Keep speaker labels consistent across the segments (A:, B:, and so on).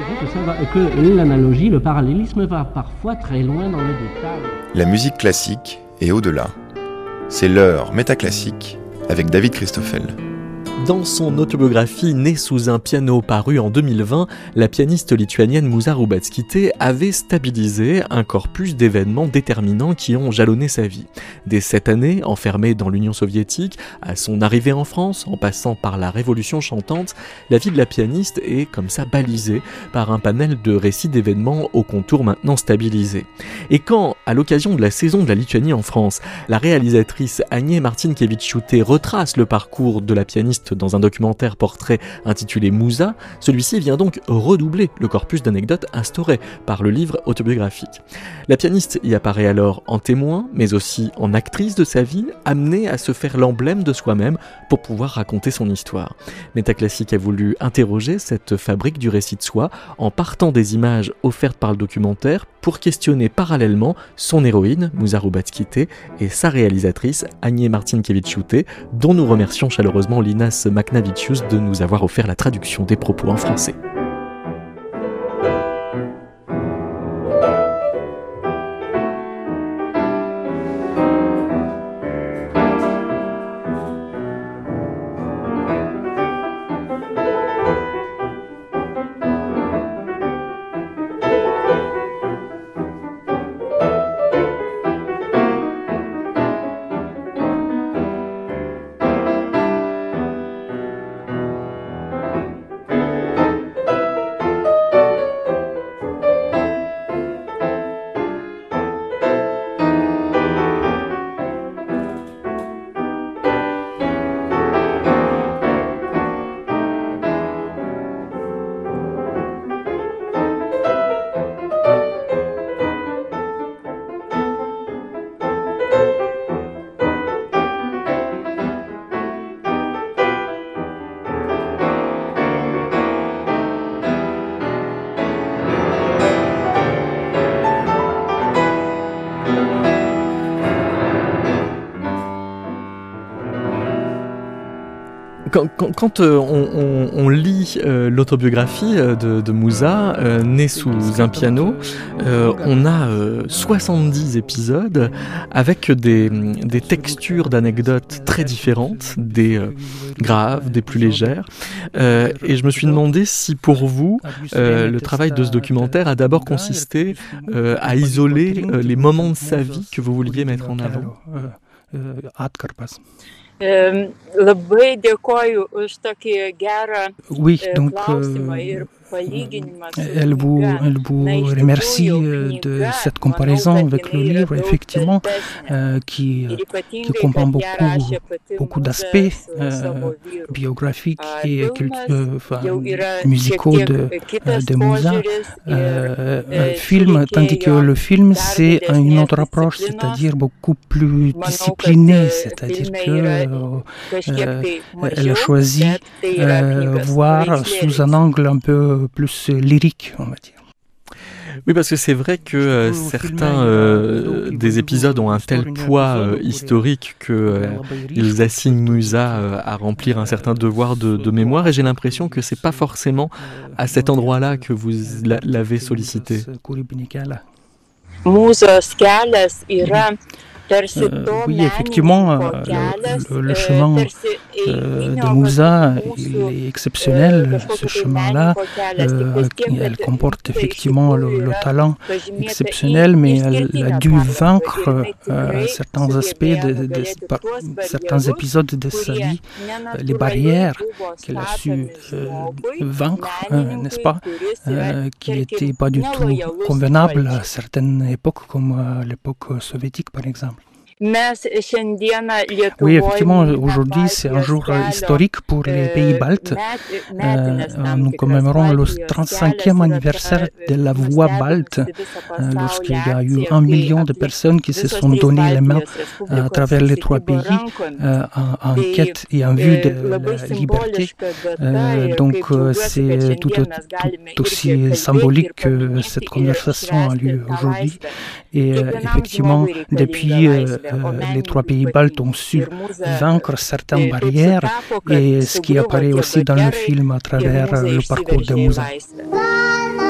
A: Que l'analogie, le parallélisme va parfois très loin dans le détail.
B: La musique classique et au-delà. C'est l'heure métaclassique avec David Christoffel.
C: Dans son autobiographie Née sous un piano parue en 2020, la pianiste lituanienne Mūza Rubackytė avait stabilisé un corpus d'événements déterminants qui ont jalonné sa vie. Dès cette année, enfermée dans l'Union soviétique, à son arrivée en France, en passant par la Révolution chantante, la vie de la pianiste est comme ça balisée par un panel de récits d'événements aux contours maintenant stabilisés. Et quand, à l'occasion de la saison de la Lituanie en France, la réalisatrice Agnė Marcinkevičiūtė retrace le parcours de la pianiste dans un documentaire portrait intitulé Mūza, celui-ci vient donc redoubler le corpus d'anecdotes instauré par le livre autobiographique. La pianiste y apparaît alors en témoin, mais aussi en actrice de sa vie, amenée à se faire l'emblème de soi-même pour pouvoir raconter son histoire. Métaclassique a voulu interroger cette fabrique du récit de soi en partant des images offertes par le documentaire pour questionner parallèlement son héroïne, Mūza Rubackytė, et sa réalisatrice, Agnė Marcinkevičiūtė, dont nous remercions chaleureusement Linas Maknavicius de nous avoir offert la traduction des propos en français. Quand on lit l'autobiographie de Mūza, née sous un piano, on a 70 épisodes avec des textures d'anecdotes très différentes, des graves, des plus légères. Et je me suis demandé si pour vous, le travail de ce documentaire a d'abord consisté à isoler les moments de sa vie que vous vouliez mettre en avant.
D: Oui, donc elle vous remercie de cette comparaison avec le livre, effectivement, qui comprend beaucoup d'aspects biographiques et musicaux de Mūza. Film, tandis que le film, c'est une autre approche, c'est-à-dire beaucoup plus disciplinée, c'est-à-dire qu'elle a choisi voir sous un angle un peu plus lyrique, on va dire.
C: Oui, parce que c'est vrai que certains des épisodes ont un tel poids historique qu'ils assignent Mūza à remplir un certain devoir de mémoire, et j'ai l'impression que c'est pas forcément à cet endroit-là que vous l'avez sollicité.
D: Oui, effectivement, le chemin de Mūza, il est exceptionnel. Ce chemin-là, elle comporte effectivement le talent exceptionnel, mais elle a dû vaincre certains aspects, certains épisodes de sa vie, les barrières qu'elle a su vaincre, n'est-ce pas, qui n'étaient pas du tout convenables à certaines époques, comme à l'époque soviétique, par exemple. Oui, effectivement, aujourd'hui, c'est un jour historique pour les pays baltes. Nous commémorons le 35e anniversaire de la voix balte, lorsqu'il y a eu 1 million de personnes qui se sont donné les mains à travers les 3 pays en quête et en vue de la liberté. Donc, c'est tout aussi symbolique que cette conversation a lieu aujourd'hui. Et effectivement, depuis les 3 pays baltes ont su vaincre certaines barrières, et ce qui apparaît aussi dans le film à travers le parcours de Mūza.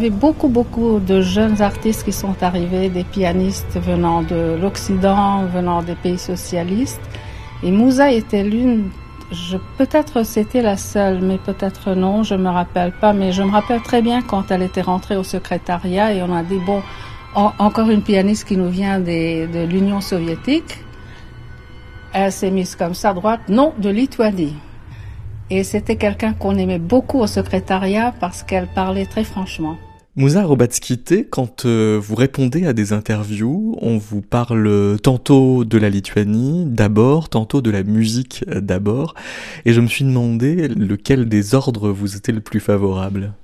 E: avait beaucoup de jeunes artistes qui sont arrivés, des pianistes venant de l'Occident, venant des pays socialistes. Et Mouza était l'une, peut-être c'était la seule, mais peut-être non, je me rappelle pas. Mais je me rappelle très bien quand elle était rentrée au secrétariat et on a dit, bon, encore une pianiste qui nous vient de l'Union soviétique. Elle s'est mise comme ça à droite, non, de Lituanie. Et c'était quelqu'un qu'on aimait beaucoup au secrétariat parce qu'elle parlait très franchement.
C: Mouza Robatskite, quand vous répondez à des interviews, on vous parle tantôt de la Lituanie d'abord, tantôt de la musique d'abord, et je me suis demandé lequel des ordres vous était le plus favorable.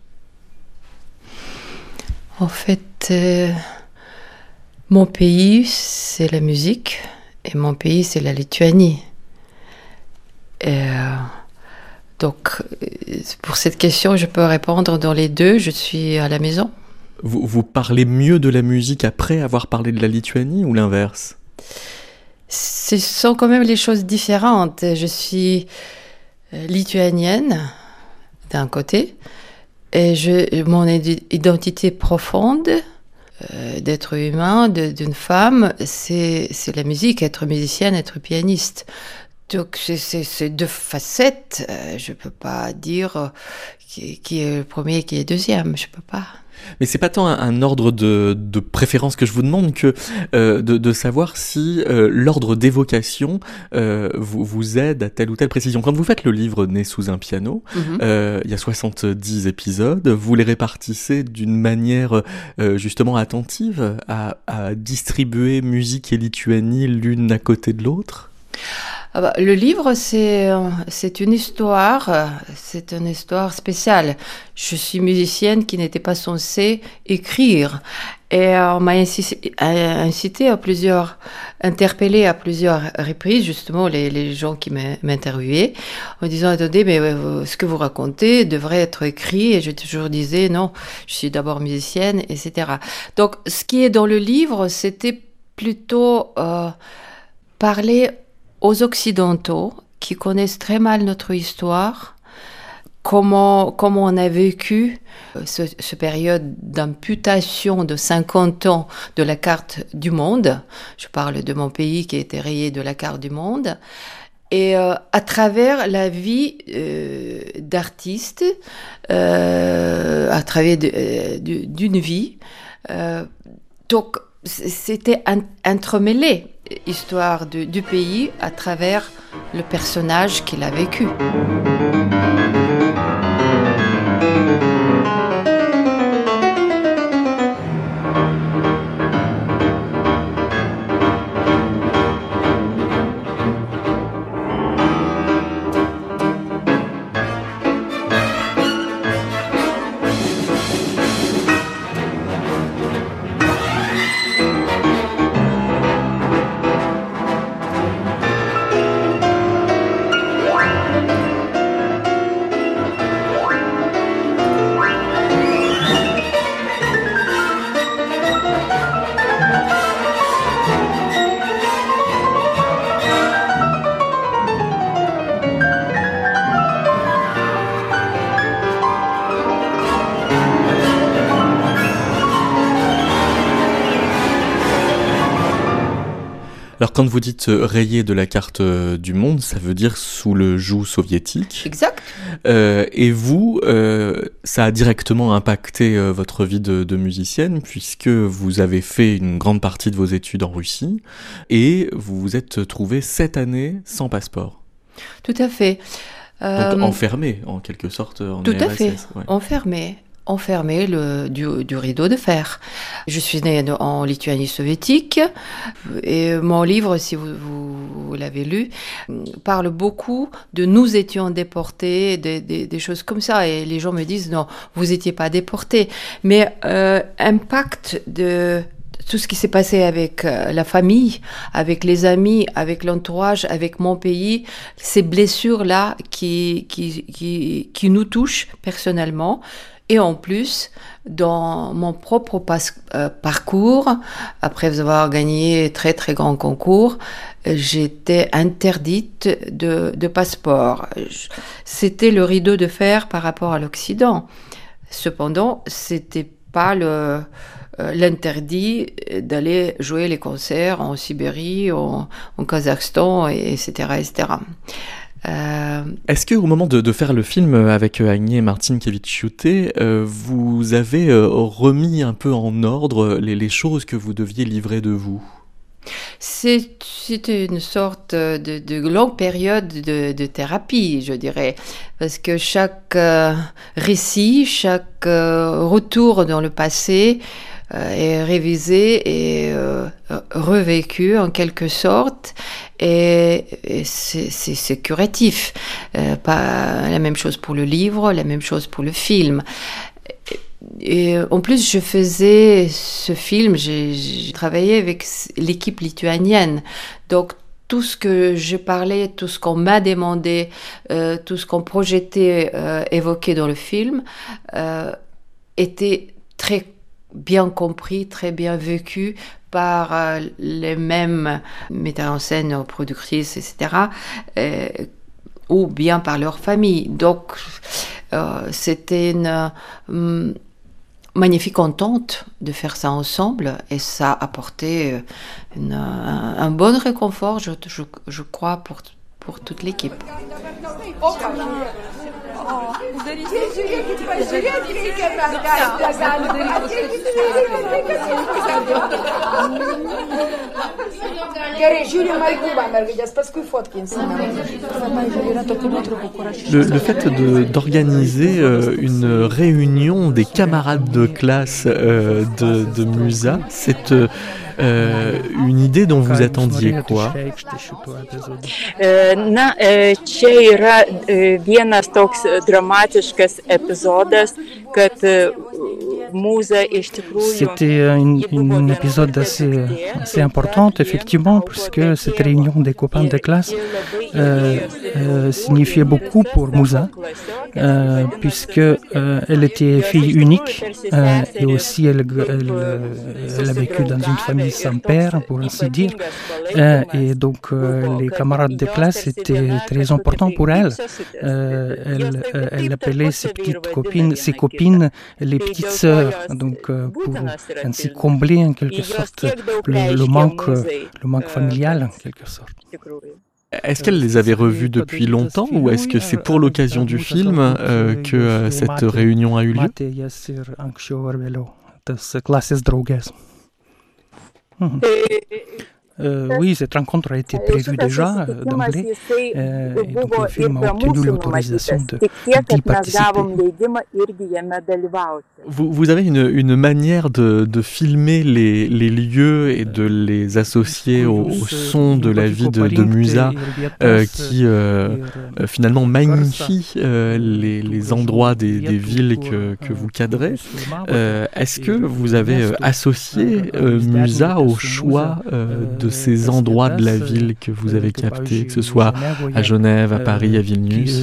F: En fait, mon pays, c'est la musique, et mon pays, c'est la Lituanie. Donc, pour cette question, je peux répondre dans les deux. Je suis à la maison.
C: Vous parlez mieux de la musique après avoir parlé de la Lituanie ou l'inverse ?
F: Ce sont quand même les choses différentes. Je suis lituanienne, d'un côté, et mon identité profonde d'être humain, d'une femme, c'est la musique, être musicienne, être pianiste. Donc, c'est deux facettes. Je peux pas dire qui est le premier et qui est le deuxième. Je peux pas.
C: Mais c'est pas tant un ordre de préférence que je vous demande que de savoir si l'ordre d'évocation vous aide à telle ou telle précision. Quand vous faites le livre Né sous un piano, il y a 70 épisodes, vous les répartissez d'une manière justement attentive à distribuer musique et Lituanie l'une à côté de l'autre ?
F: Le livre, c'est une histoire spéciale. Je suis musicienne qui n'était pas censée écrire. Et on m'a interpellée à plusieurs reprises, justement, les gens qui m'interviewaient, en disant, attendez, mais ce que vous racontez devrait être écrit. Et je toujours disais, non, je suis d'abord musicienne, etc. Donc, ce qui est dans le livre, c'était plutôt parler aux Occidentaux qui connaissent très mal notre histoire, comment on a vécu ce période d'amputation de 50 ans de la carte du monde. Je parle de mon pays qui a été rayé de la carte du monde. Et à travers la vie d'artiste, à travers d'une vie. Donc, c'était entremêlé. Histoire du pays à travers le personnage qu'il a vécu.
C: Alors quand vous dites rayé de la carte du monde, ça veut dire sous le joug soviétique.
F: Exact.
C: Et vous, ça a directement impacté votre vie de musicienne puisque vous avez fait une grande partie de vos études en Russie et vous vous êtes trouvé 7 années sans passeport.
F: Tout à fait.
C: Donc enfermé en quelque sorte en
F: Tout
C: URSS.
F: à fait,
C: ouais.
F: enfermé du rideau de fer. Je suis née en Lituanie soviétique et mon livre, si vous l'avez lu, parle beaucoup de nous étions déportés, des choses comme ça. Et les gens me disent non, vous n'étiez pas déportés. Mais impact de tout ce qui s'est passé avec la famille, avec les amis, avec l'entourage, avec mon pays, ces blessures-là qui nous touchent personnellement. Et en plus, dans mon propre parcours, après avoir gagné très très grands concours, j'étais interdite de passeport. C'était le rideau de fer par rapport à l'Occident. Cependant, c'était pas l'interdit d'aller jouer les concerts en Sibérie, en Kazakhstan, etc., etc.
C: Est-ce qu'au moment de faire le film avec Agnieszka Marcinkiewicz-Ciute, vous avez remis un peu en ordre les choses que vous deviez livrer de vous ?
F: C'était une sorte de longue période de thérapie, je dirais, parce que chaque récit, chaque retour dans le passé est révisé et revécu en quelque sorte, et c'est curatif. Pas la même chose pour le livre, la même chose pour le film. Et en plus, je faisais ce film, j'ai travaillé avec l'équipe lituanienne. Donc, tout ce que je parlais, tout ce qu'on m'a demandé, tout ce qu'on projetait, évoqué dans le film, était très bien compris, très bien vécu par les mêmes metteurs en scène, productrices, etc., ou bien par leur famille. Donc, c'était une magnifique entente de faire ça ensemble, et ça a apporté un bon réconfort, je crois, pour toute l'équipe.
C: Le fait d'organiser une réunion des camarades de classe de Musa, c'est une idée dont vous attendiez quoi?
G: Čia yra vienas toks dramatiškas epizodas, kad Musa iš tikrųjų...
D: C'était un épisode assez important, effectivement, puisque cette réunion des copains de classe signifiait beaucoup pour Musa, puisque elle était fille unique, et aussi elle a vécu dans une famille sans père, pour ainsi dire, et donc les camarades de classe étaient très importants pour elle. Elle appelait ses copines les petites sœurs, donc pour ainsi combler en quelque sorte le manque familial en quelque sorte.
C: Est-ce qu'elle les avait revus depuis longtemps, ou est-ce que c'est pour l'occasion du film que cette réunion a eu lieu?
D: Oui, cette rencontre a été prévue déjà d'emblée, et donc le film a obtenu l'autorisation d'y participer.
C: Vous avez une manière de filmer les lieux et de les associer au son de la vie de Musa qui finalement magnifie les endroits des villes que vous cadrez. Est-ce que vous avez associé Musa au choix de ces endroits de la ville que vous avez captés, que ce soit à Genève, à Paris, à Vilnius?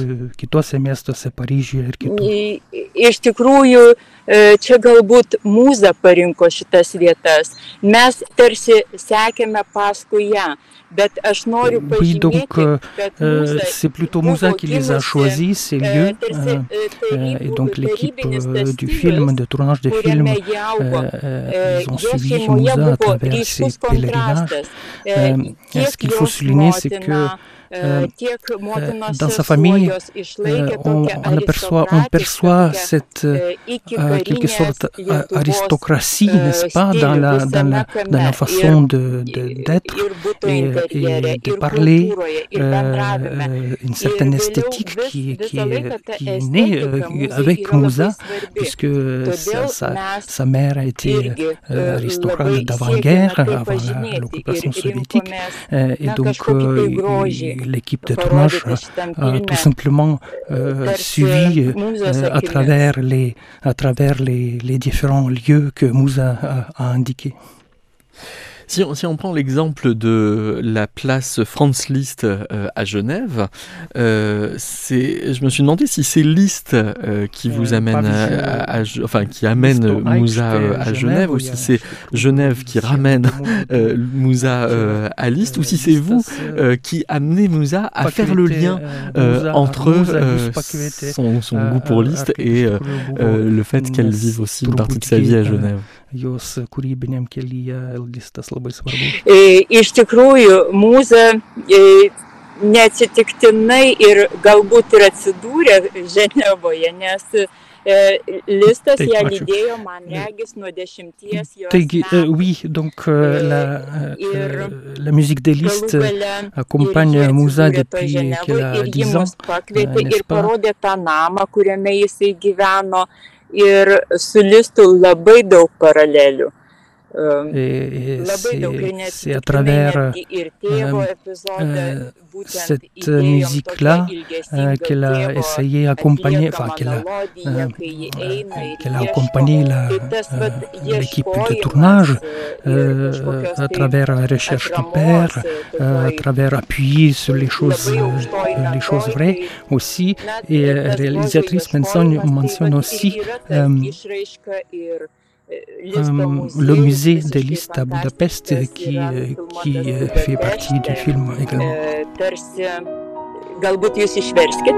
G: Iš tikrųjų, čia galbūt Musa parinko šitas vietas. Mes tarsi sekėme paskui ją.
D: Oui, donc c'est plutôt Musa qui les a choisis, ces lieux, et donc l'équipe du film, de tournage du film, ils ont suivi Musa à travers ses pèlerinages. Ce qu'il faut souligner, c'est que dans sa famille, on perçoit cette quelque sorte aristocratie, n'est-ce pas, dans la façon d'être et de parler, une certaine esthétique qui est née avec Musa, puisque sa mère a été aristocrate d'avant-guerre, avant l'occupation soviétique, et donc l'équipe de tournage a tout simplement suivi à travers les différents lieux que Musa a indiqués.
C: Si on prend l'exemple de la place Franz Liszt à Genève, je me suis demandé si c'est Liszt qui vous amène qui amène Mouza à Genève, ou si c'est Genève qui ramène Mouza à Liszt, ou si c'est vous qui amenez Mouza à faire le lien entre son goût pour Liszt et le fait qu'elle vive aussi une partie de sa vie à Genève.
G: Iš tikrųjų, mūza neatsitiktinai ir galbūt ir atsidūrė Ženevoje, nes Listas ją lydėjo, man regis, nuo 10 jos metų.
D: Oui, donc la musique de Liszt accompagne Mouza depuis qu'elle a 10 ans,
G: n'est-ce pas? Ir parodė tą namą, kuriame jisai gyveno, ir su Listu labai daug paralelių.
D: Et c'est à travers cette musique-là qu'elle a essayé d'accompagner, qu'elle a accompagné l'équipe de tournage à travers la recherche du père, à travers appuyer sur les choses vraies aussi. Et la réalisatrice mentionne aussi le musée de Liszt à Budapest qui fait partie du film également.
G: Galbūt jūs išverskit.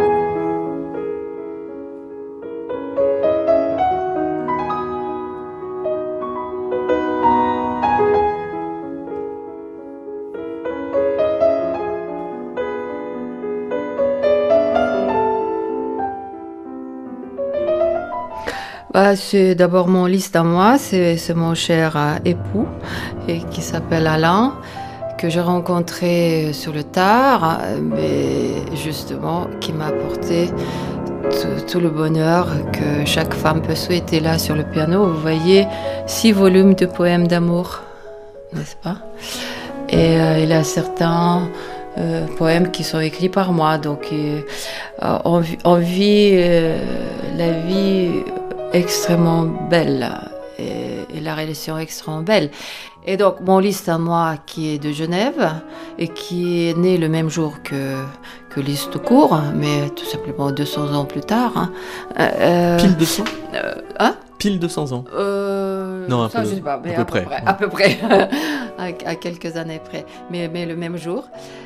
F: C'est d'abord mon Liszt à moi, c'est mon cher époux qui s'appelle Alain, que j'ai rencontré sur le tard, mais justement qui m'a apporté tout le bonheur que chaque femme peut souhaiter. Là sur le piano, vous voyez 6 volumes de poèmes d'amour, n'est-ce pas? Et il y a certains poèmes qui sont écrits par moi, donc on vit la vie extrêmement belle et la relation extrêmement belle. Et donc mon Liszt à moi qui est de Genève et qui est né le même jour que Liszt tout court, mais tout simplement 200 ans plus tard.
C: Pile 200 Pile 200 ans non,
F: ça, je sais pas, mais à peu près. à quelques années près, mais le même jour.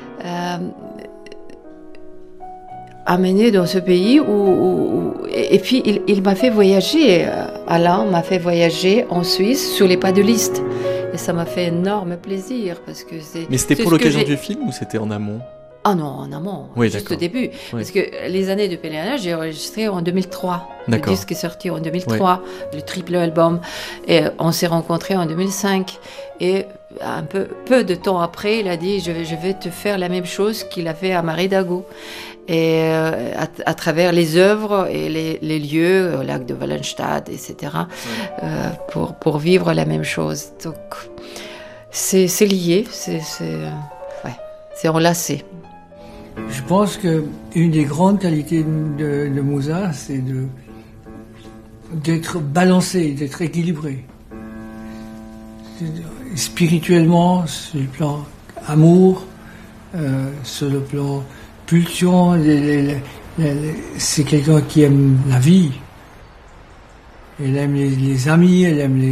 F: Amené dans ce pays et puis il m'a fait voyager, Alain m'a fait voyager en Suisse sur les pas de Liszt, et ça m'a fait énorme plaisir parce que
C: Mais c'était pour l'occasion du film ou c'était en amont?
F: Ah non, en amont,
C: oui,
F: juste
C: d'accord.
F: au début, parce que les années de pèlerinage, j'ai enregistré en 2003.
C: D'accord.
F: Le disque est sorti en 2003, le triple album, et on s'est rencontrés en 2005. Et peu de temps après, il a dit je vais te faire la même chose qu'il a fait à Marie-Dago. Et à travers les œuvres et les lieux, au lac de Wallenstadt, etc., pour vivre la même chose. Donc, c'est lié, c'est enlacé.
H: Je pense qu'une des grandes qualités de Mouza, c'est d'être balancé, d'être équilibré. Spirituellement, sur le plan amour, sur le plan pulsion, c'est quelqu'un qui aime la vie. Elle aime les amis, elle aime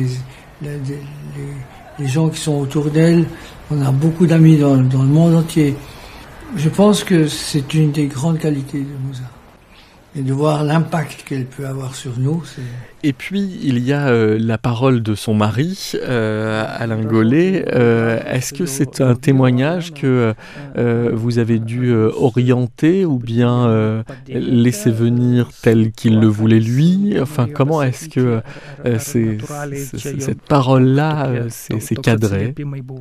H: les gens qui sont autour d'elle. On a beaucoup d'amis dans le monde entier. Je pense que c'est une des grandes qualités de Mouza. Et de voir l'impact qu'elle peut avoir sur nous.
C: Et puis, il y a la parole de son mari, Alain Gollet. Est-ce que c'est un témoignage que vous avez dû orienter ou bien laisser venir tel qu'il le voulait lui? Enfin, comment est-ce que cette parole-là s'est cadrée?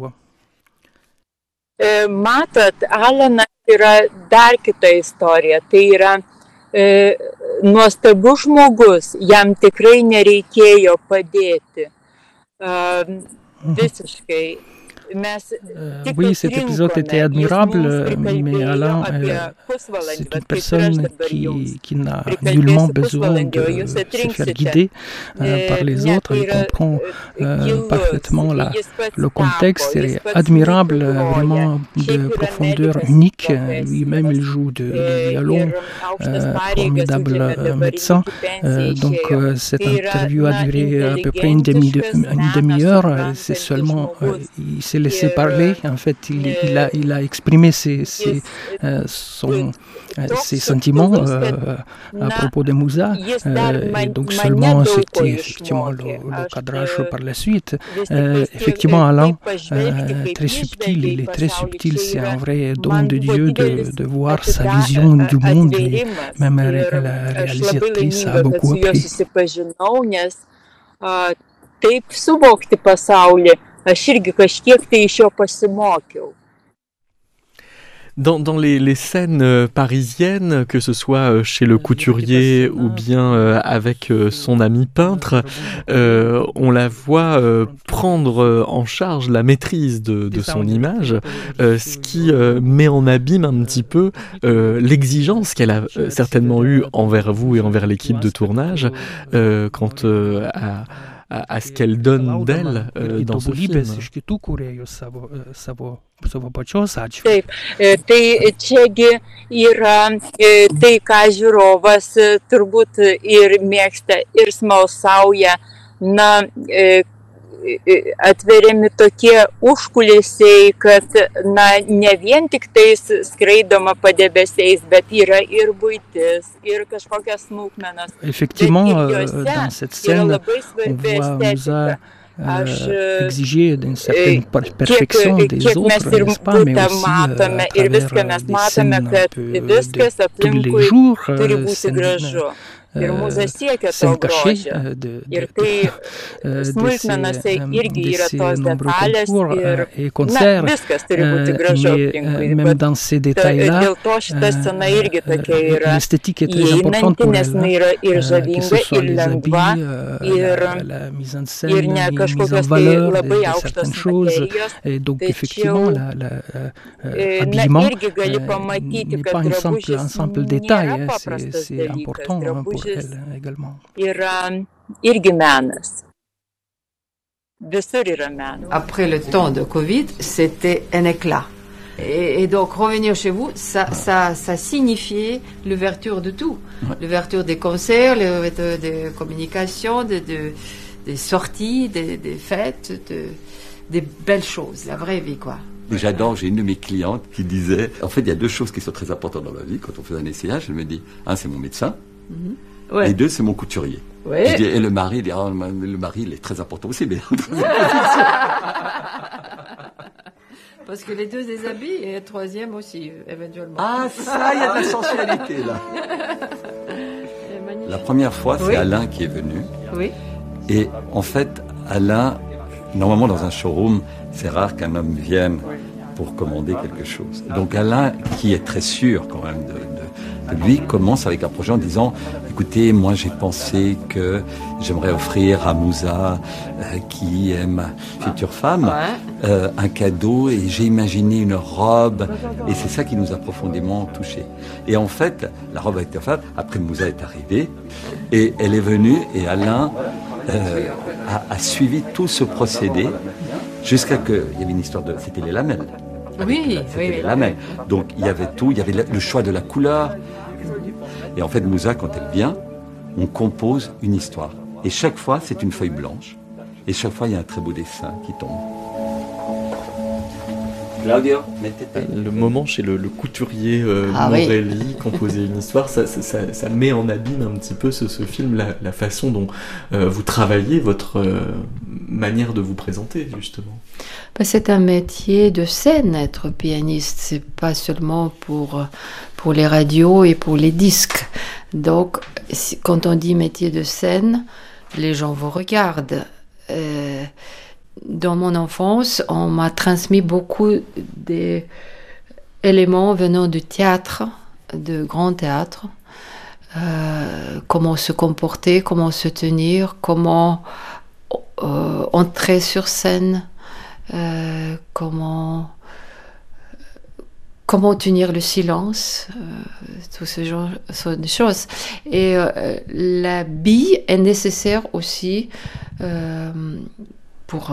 G: Matot, Alanas yra dar kita istorija. Tai yra nuostabus žmogus, jam tikrai nereikėjo padėti. Visiškai.
D: Oui, cet épisode était admirable, mais Alain, c'est une personne qui n'a nullement besoin de se faire guider par les autres. Il comprend parfaitement le contexte. Il est admirable, vraiment de profondeur unique. Lui-même, il joue du violon, formidable médecin. Donc, cette interview a duré à peu près une demi-heure. C'est seulement, il s'est laissé parler. En fait, il a exprimé ses sentiments à propos de Mouza. Et donc, seulement, c'était effectivement le cadrage par la suite. Effectivement, Alain, très subtil, il est très subtil. C'est un vrai don de Dieu de voir sa vision du monde. Et même la réalisatrice a beaucoup appris.
G: Taip suvokti pasaulį, aš irgi kažkiek tai iš jo pasimokiau.
C: Dans les scènes parisiennes, que ce soit chez le couturier ou bien avec son ami peintre, on la voit prendre en charge la maîtrise de son image, ce qui met en abîme un petit peu l'exigence qu'elle a certainement eue envers vous et envers l'équipe de tournage quant à ce qu'elle donne d'elle dans ce film.
G: Taip, tai čiagi yra tai, ką žiūrovas turbūt ir mėgsta, ir smalsauja, na, atveriami tokie užkulisiai, kad, na, ne vien tik tais skraidoma padebesiais, bet yra ir buitis, ir kažkokias smulkmenas.
D: Effectivement, dans cette scène, on voit Mouza exiger d'une certaine perfection des autres, n'est-ce pas, mais aussi à travers des scènes un peu de tous les jours, scènes cachées de ces nombreux concours et concerts, mais même dans ces détails-là, l'esthétique est très importante pour elle, que ce soit les habits, la mise en scène, la mise en valeur de certaines choses, et donc effectivement l'habillement n'est pas un simple détail, c'est important pour elle également.
F: Après le temps de Covid, c'était un éclat. Et donc revenir chez vous, ça signifiait l'ouverture de tout. Ouais. L'ouverture des concerts, l'ouverture des communications, des sorties, des fêtes, des belles choses, la vraie vie, quoi.
I: J'adore, j'ai une de mes clientes qui disait, en fait, il y a deux choses qui sont très importantes dans la vie. Quand on fait un essayage, elle me dit, un, c'est mon médecin, et deux, c'est mon couturier. Ouais. Je dis, et le mari, il dit, oh, le mari, il est très important aussi, mais...
F: Parce que les deux des habits, et le troisième aussi, éventuellement.
I: Ah, ça, il y a de la sensualité, là. La première fois, c'est Alain qui est venu.
F: Oui.
I: Et en fait, Alain, normalement, dans un showroom, c'est rare qu'un homme vienne pour commander quelque chose. Donc Alain, qui est très sûr quand même de lui, commence avec un projet en disant « Écoutez, moi j'ai pensé que j'aimerais offrir à Mouza, qui est ma future femme, un cadeau, et j'ai imaginé une robe. » Et c'est ça qui nous a profondément touchés. Et en fait, la robe a été offerte, après Mouza est arrivée, et elle est venue, et Alain a suivi tout ce procédé jusqu'à qu'il y avait une histoire de... C'était les lamelles.
F: Oui,
I: les lamelles. Donc il y avait tout, il y avait le choix de la couleur. Et en fait, Mouza, quand elle vient, on compose une histoire. Et chaque fois, c'est une feuille blanche. Et chaque fois, il y a un très beau dessin qui tombe. Claudio,
C: le moment chez le couturier Morelli, composer une histoire, ça met en abîme un petit peu ce film, la façon dont vous travaillez, votre manière de vous présenter, justement.
F: C'est un métier de scène, être pianiste. C'est pas seulement pour les radios et pour les disques. Donc, quand on dit métier de scène, les gens vous regardent. Dans mon enfance, on m'a transmis beaucoup d'éléments venant du théâtre, de grand théâtre. Comment se comporter, comment se tenir, comment entrer sur scène, comment tenir le silence, tout ce genre de choses. Et la bille est nécessaire aussi pour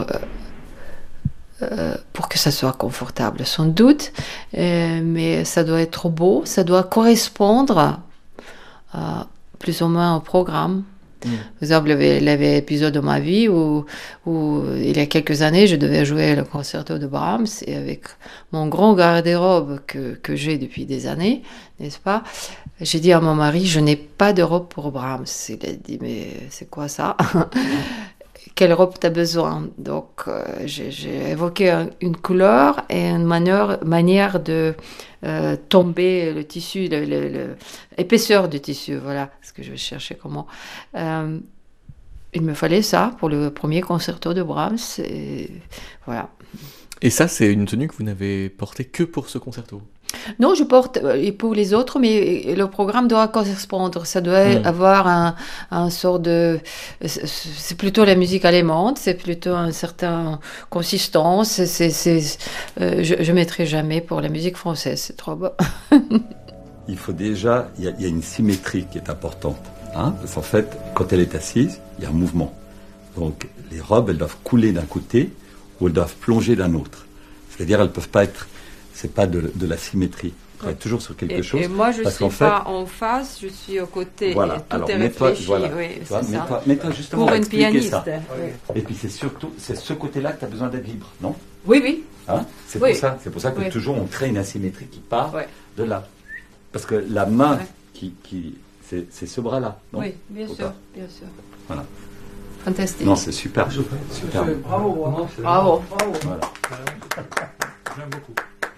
F: que ça soit confortable, sans doute, mais ça doit être beau, ça doit correspondre plus ou moins au programme. Par exemple, il y avait un épisode de ma vie où il y a quelques années, je devais jouer le concerto de Brahms, et avec mon grand garde-robe que j'ai depuis des années, n'est-ce pas, j'ai dit à mon mari, je n'ai pas de robe pour Brahms. Il a dit, mais c'est quoi ça? Quelle robe tu as besoin? Donc, j'ai évoqué une couleur et une manière de tomber le tissu, l'épaisseur du tissu, voilà ce que je vais chercher comment. Il me fallait ça pour le premier concerto de Brahms, et voilà.
C: Et ça, c'est une tenue que vous n'avez portée que pour ce concerto?
F: Non, je porte pour les autres, mais le programme doit correspondre. Ça doit avoir un sort de... C'est plutôt la musique allemande, c'est plutôt une certaine consistance. Je ne mettrai jamais pour la musique française, c'est trop beau.
I: Il faut déjà... Il y a une symétrie qui est importante. Hein, parce qu'en fait, quand elle est assise, il y a un mouvement. Donc, les robes, elles doivent couler d'un côté ou elles doivent plonger d'un autre. C'est-à-dire, elles ne peuvent pas être... C'est pas de la symétrie. On travaille toujours sur quelque chose. Et
F: moi, je ne suis pas en face, je suis aux côtés.
I: Voilà.
F: Et tout
I: alors,
F: est réfléchi.
I: Voilà.
F: Oui,
I: mets-toi justement
F: pour une pianiste.
I: Ça. Oui. Et puis, c'est surtout ce côté-là que tu as besoin d'être libre, non?
F: Oui, oui.
I: Hein, c'est pour ça que toujours on crée une asymétrie qui part de là. Parce que la main, c'est ce bras-là, non? Oui, bien sûr. Voilà.
F: Fantastique.
I: Non, c'est super. Super.
H: Bravo.
F: Bravo.
I: Voilà.
H: J'aime beaucoup.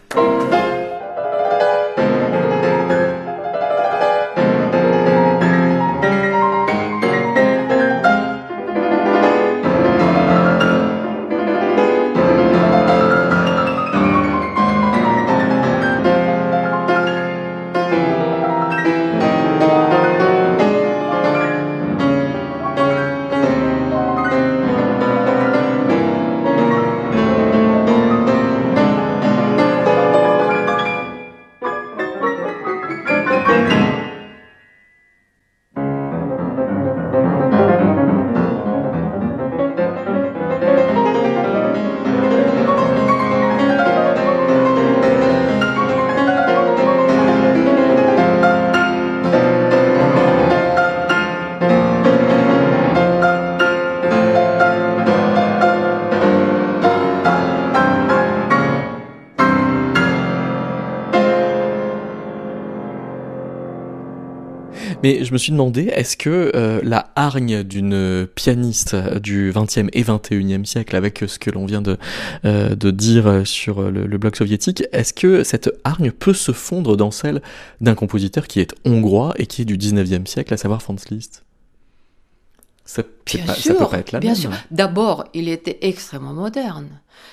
C: Mais je me suis demandé, est-ce que la hargne d'une pianiste du XXe et XXIe siècle, avec ce que l'on vient de dire sur le bloc soviétique, est-ce que cette hargne peut se fondre dans celle d'un compositeur qui est hongrois et qui est du XIXe siècle, à savoir Franz Liszt? Ça peut pas être la même.
F: Bien sûr. D'abord, il était extrêmement moderne.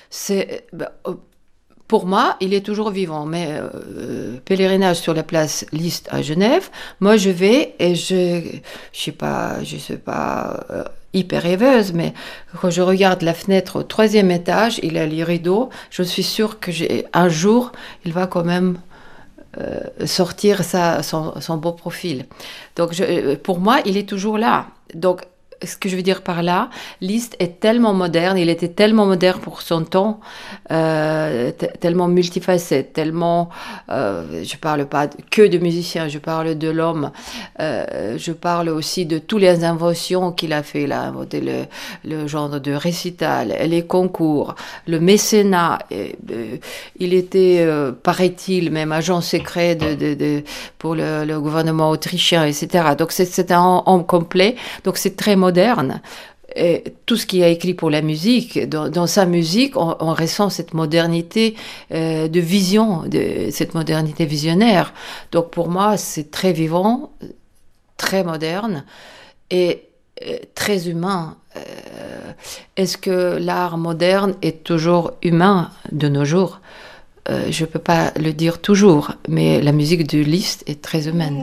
F: Pour moi, il est toujours vivant, mais pèlerinage sur la place Liszt à Genève, moi je vais et je sais pas hyper rêveuse, mais quand je regarde la fenêtre au 3e étage, il a les rideaux, je suis sûre que un jour, il va quand même sortir son beau profil. Donc pour moi, il est toujours là. Donc ce que je veux dire par là, Liszt est tellement moderne, il était tellement moderne pour son temps, tellement multifacette, tellement, je parle pas que de musicien, je parle de l'homme, je parle aussi de toutes les inventions qu'il a fait. Il a inventé le genre de récital, les concours, le mécénat, il était, paraît-il, même agent secret pour le gouvernement autrichien, etc. Donc c'est un homme complet, donc c'est très moderne. Et tout ce qu'il a écrit pour la musique, dans sa musique, on ressent cette modernité de vision, cette modernité visionnaire. Donc pour moi, c'est très vivant, très moderne et très humain. Est-ce que l'art moderne est toujours humain de nos jours? Je ne peux pas le dire toujours, mais la musique de Liszt est très humaine.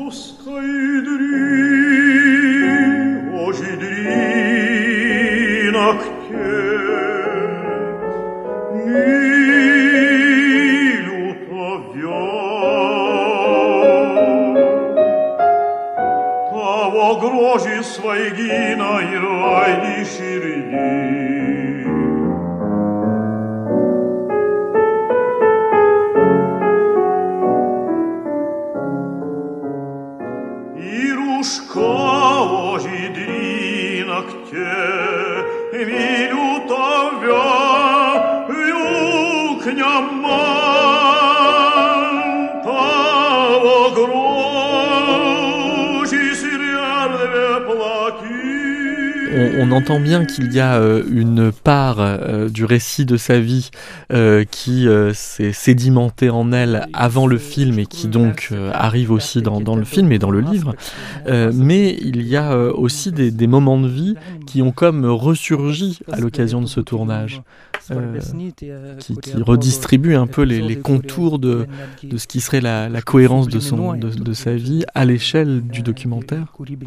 C: on entend bien qu'il y a une part du récit de sa vie qui s'est sédimentée en elle avant le film et qui donc arrive aussi dans le film et dans le livre. Mais il y a aussi des moments de vie qui ont comme ressurgi à l'occasion de ce tournage, qui redistribuent un peu les contours de ce qui serait la cohérence de sa vie à l'échelle du documentaire.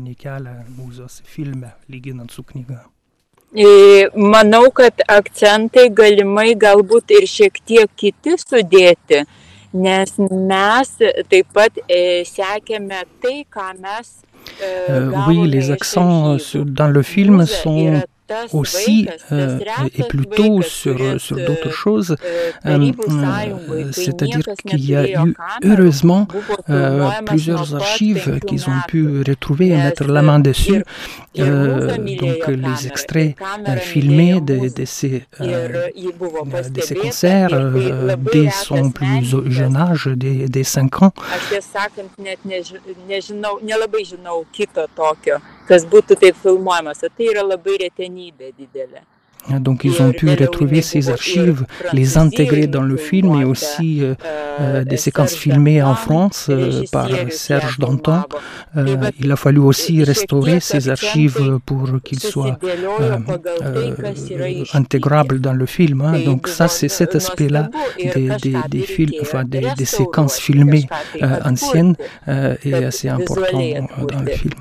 G: Manau, kad akcentai galimai galbūt ir šiek tiek kiti sudėti, nes mes taip pat sekėme tai, ką mes
D: Oui, les accents dans le film sont aussi et plutôt sur d'autres choses, c'est-à-dire qu'il y a eu heureusement plusieurs archives qu'ils ont pu retrouver et mettre la main dessus, donc les extraits filmés de ces concerts dès son plus jeune âge, dès 5 ans. Donc ils ont pu retrouver ces archives, les intégrer dans le film et aussi des séquences filmées en France par Serge Danton. Il a fallu aussi restaurer ces archives pour qu'ils soient intégrables dans le film. Donc ça, c'est cet aspect-là des films, enfin des séquences filmées anciennes est assez important dans le film.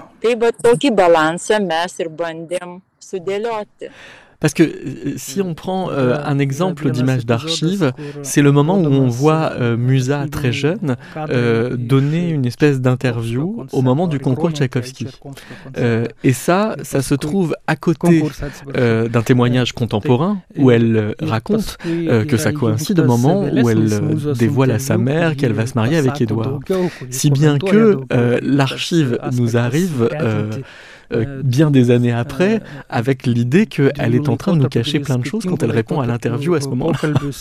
C: Parce que si on prend un exemple d'image d'archive, c'est le moment où on voit Musa très jeune donner une espèce d'interview au moment du concours Tchaïkovski. Et ça se trouve à côté d'un témoignage contemporain où elle raconte que ça coïncide au moment où elle dévoile à sa mère qu'elle va se marier avec Édouard. Si bien que l'archive nous arrive bien des années après, avec l'idée qu'elle est en train de nous cacher plein de choses quand elle répond à l'interview à ce moment-là.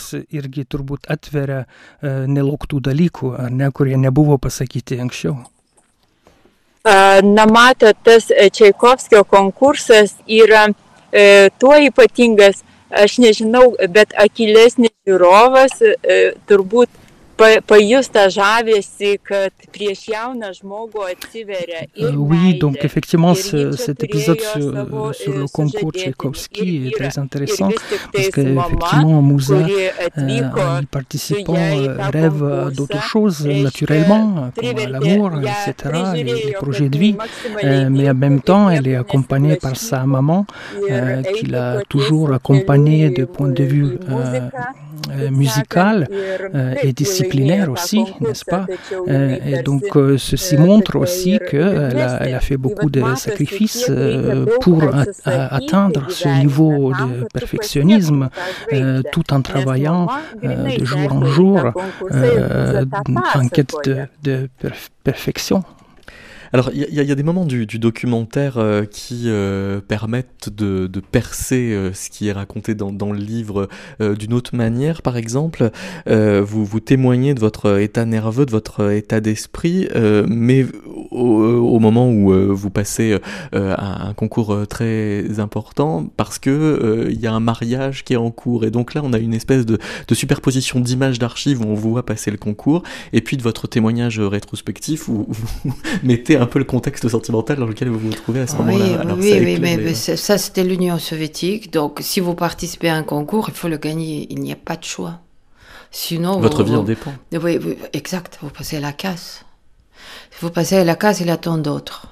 G: Namatė tas Čaikovskio konkursas yra tuo ypatingas, aš nežinau, bet akylesnis žiūrovas turbūt pajus tą žavesį, kad prieš jauną žmogų atsiveria ir
D: Oui, donc effectivement, cet épisode sur le concours Tchaïkovski est très intéressant parce qu'effectivement, Musa, en participant, rêve d'autres choses naturellement, comme l'amour, etc., les projets de vie, mais en même temps, elle est accompagnée par sa maman, qui l'a toujours accompagnée du point de vue musical et disciplinaire aussi, n'est-ce pas? Et donc ceci montre aussi qu'elle a fait beaucoup de sacrifices pour atteindre ce niveau de perfectionnisme, tout en travaillant de jour en jour en quête de perfection.
C: Alors, il y a des moments du documentaire qui permettent de percer ce qui est raconté dans le livre d'une autre manière. Par exemple, vous témoignez de votre état nerveux, de votre état d'esprit, mais au moment où vous passez un concours très important, parce que il y a un mariage qui est en cours. Et donc là, on a une espèce de superposition d'images d'archives où on vous voit passer le concours, et puis de votre témoignage rétrospectif où vous mettez un peu le contexte sentimental dans lequel vous vous trouvez à ce moment-là. Alors,
F: oui, mais ça c'était l'Union soviétique, donc si vous participez à un concours, il faut le gagner, il n'y a pas de choix. Sinon,
C: votre vie en dépend.
F: Oui, exact, vous passez à la casse. Vous passez à la casse, il attend d'autres.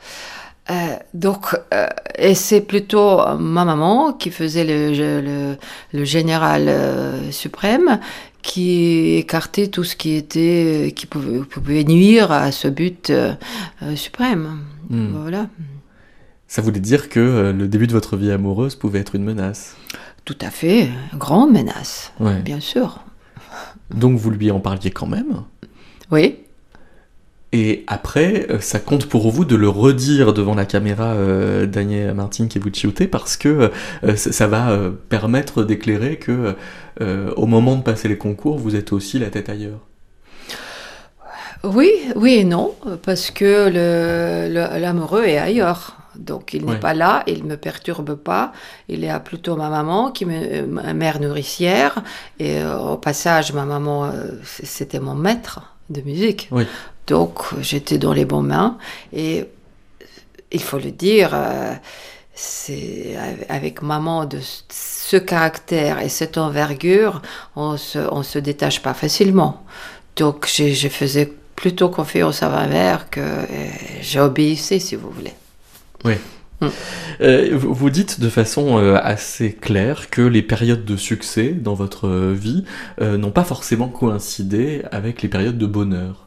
F: Et c'est plutôt ma maman qui faisait le général suprême, qui écartait tout ce qui pouvait nuire à ce but suprême. Voilà.
C: Ça voulait dire que le début de votre vie amoureuse pouvait être une menace.
F: Tout à fait, grande menace, bien sûr.
C: Donc vous lui en parliez quand même ?
F: Oui.
C: Et après, ça compte pour vous de le redire devant la caméra d'Agnès Martin que vous chioutez, parce que ça va permettre d'éclairer que au moment de passer les concours, vous êtes aussi la tête ailleurs.
F: Oui, oui et non, parce que l'amoureux est ailleurs. Donc il n'est pas là, il ne me perturbe pas. Il est plutôt ma maman, ma mère nourricière. Et au passage, ma maman, c'était mon maître de musique.
C: Oui.
F: Donc j'étais dans les bonnes mains. Et il faut le dire, c'est avec maman de ce caractère et cette envergure, on se détache pas facilement. Donc je faisais plutôt confiance à ma mère que j'obéissais, si vous voulez.
C: Oui. Vous dites de façon assez claire que les périodes de succès dans votre vie n'ont pas forcément coïncidé avec les périodes de bonheur.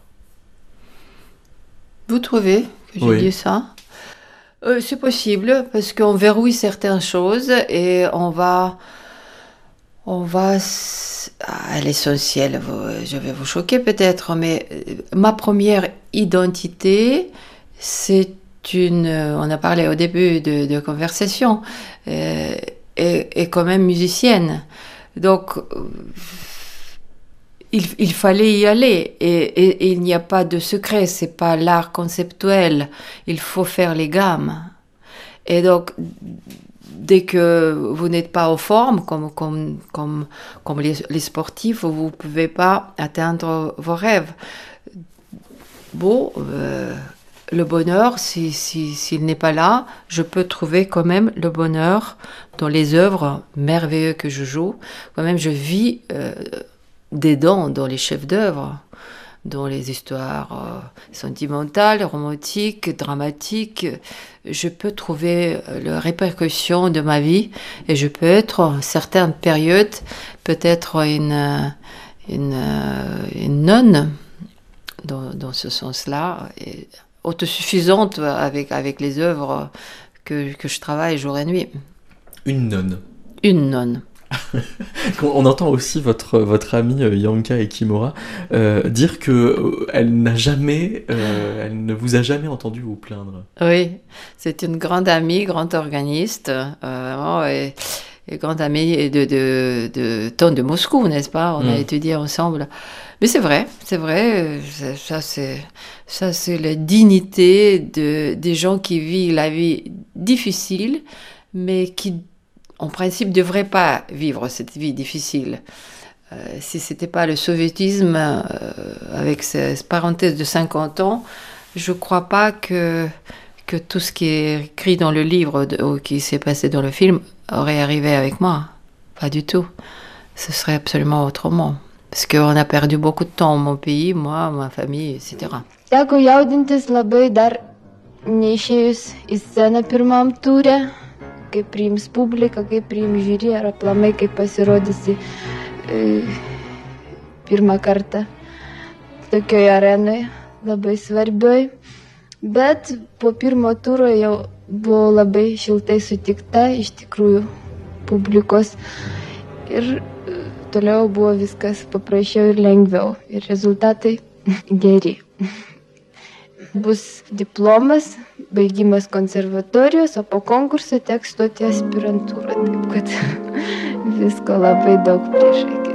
F: Vous trouvez que j'ai dit ça ? C'est possible, parce qu'on verrouille certaines choses et on va à l'essentiel. Je vais vous choquer peut-être, mais ma première identité, c'est on a parlé au début de conversation, est quand même musicienne. Donc, il fallait y aller et il n'y a pas de secret, c'est pas l'art conceptuel, il faut faire les gammes. Et donc, dès que vous n'êtes pas en forme, comme les sportifs, vous ne pouvez pas atteindre vos rêves. Bon, le bonheur, s'il n'est pas là, je peux trouver quand même le bonheur dans les œuvres merveilleuses que je joue. Quand même, je vis dedans, dans les chefs d'œuvre, dans les histoires sentimentales, romantiques, dramatiques. Je peux trouver les répercussions de ma vie et je peux être, en certaines périodes, peut-être une nonne, dans ce sens-là, et autosuffisante avec les œuvres que je travaille jour et nuit.
C: Une nonne.
F: Une nonne.
C: On entend aussi votre amie Yanka Ekimura dire que elle ne vous a jamais entendu vous plaindre.
F: Oui, c'est une grande amie, grande organiste, vraiment, et grande amie de temps de Moscou, n'est-ce pas ? On a étudié ensemble. Mais c'est vrai, ça c'est la dignité des gens qui vivent la vie difficile, mais qui en principe, ne devrait pas vivre cette vie difficile. Si ce n'était pas le soviétisme, avec cette parenthèse de 50 ans, je ne crois pas que tout ce qui est écrit dans le livre ou qui s'est passé dans le film aurait arrivé avec moi. Pas du tout. Ce serait absolument autrement. Parce qu'on a perdu beaucoup de temps, mon pays, moi, ma famille, etc.
J: Teko jaudintis labai dar neišėjus į sceną pirmam ture. Kaip priims publika, kaip priims žiūri, ar aplamai kaip pasirodysi pirmą kartą tokioje arenoje, labai svarbioj. Bet po pirmo turo jau buvau labai šiltai sutikta, iš tikrųjų, publikos. Ir toliau buvo viskas paprasčiau ir lengviau. Ir rezultatai geri. Bus diplomas, baigimas konservatorijos, o po konkurso teks stoti aspirantūrą. Taip kad visko labai daug prieš akis.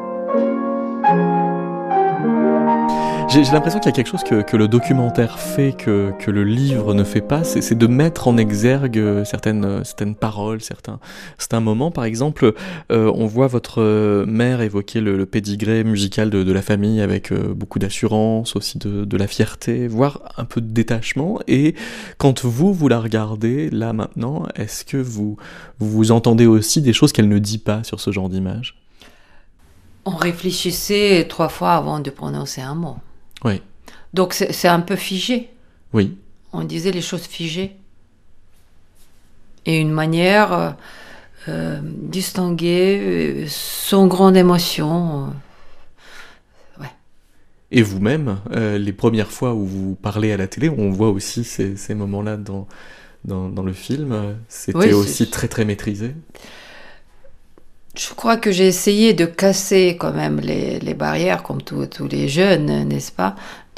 C: J'ai l'impression qu'il y a quelque chose que le documentaire fait, que le livre ne fait pas, c'est de mettre en exergue certaines paroles, certains moments. Par exemple, on voit votre mère évoquer le pédigré musical de la famille avec beaucoup d'assurance, aussi de la fierté, voire un peu de détachement. Et quand vous la regardez, là maintenant, est-ce que vous entendez aussi des choses qu'elle ne dit pas sur ce genre d'image ?
F: On réfléchissait 3 fois avant de prononcer un mot.
C: Oui.
F: Donc c'est un peu figé.
C: Oui.
F: On disait les choses figées. Et une manière distinguée, sans grande émotion. Ouais.
C: Et vous-même, les premières fois où vous parlez à la télé, on voit aussi ces moments-là dans le film, c'était aussi très très maîtrisé.
F: Je crois que j'ai essayé de casser quand même les barrières, comme tous les jeunes, n'est-ce pas,